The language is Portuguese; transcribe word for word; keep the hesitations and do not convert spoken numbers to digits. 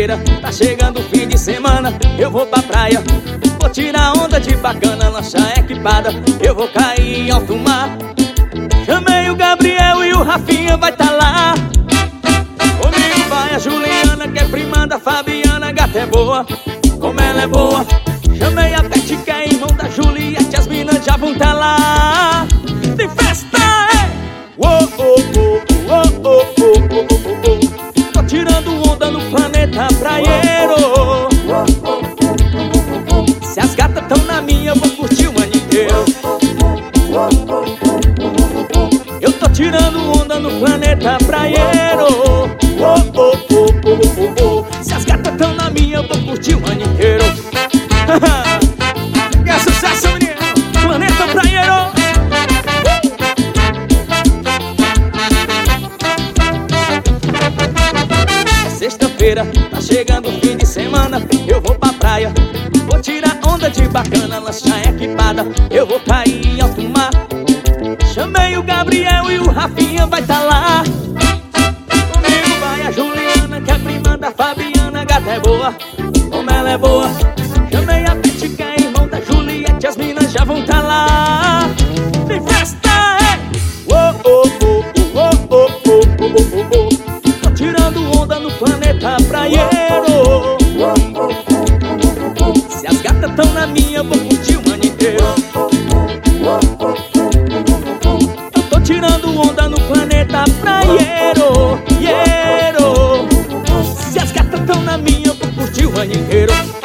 Sexta-feira, tá chegando o fim de semana. Eu vou pra praia, vou tirar onda de bacana. Lancha equipada, eu vou cair em alto mar. Chamei o Gabriel e o Rafinha vai tá lá. Comigo vai a Juliana, que é prima da Fabiana. Gata é boa, como ela é boa. Chamei a Beth, que é irmão da Juliette. As minas já vão tá lá. Tem festa, é! Oh, oh, oh, oh, oh, oh, oh, oh, oh. Tô tirando onda no planeta praieiro. Se as gatas tão na minha, eu vou curtir o ano inteiro. Eu tô tirando onda no planeta praieiro. Oh, oh, oh, oh, oh, oh. Se as gatas tão na minha, eu vou curtir o ano inteiro. É sucesso, menino! Planeta praieiro! Sexta-feira, tá chegando o fim de semana. Eu vou pra praia, vou tirar onda de bacana. Lancha equipada, eu vou cair em alto mar. Chamei o Gabriel e o Rafinha vai tá lá. Comigo vai a Juliana, que é prima da Fabiana. Gata é boa, como ela é boa. Chamei a Beth, que é irmão da Juliette. As minas já vão tá lá. Tem festa, é! Oh, oh, oh, oh, oh, oh, oh, oh, oh. Tô tirando onda no planeta praieiro. Se as gatas tão na minha, eu vou curtir o ano inteiro. Eu tô tirando onda no planeta praieiro, yeah. Se as gatas tão na minha, eu vou curtir o ano inteiro.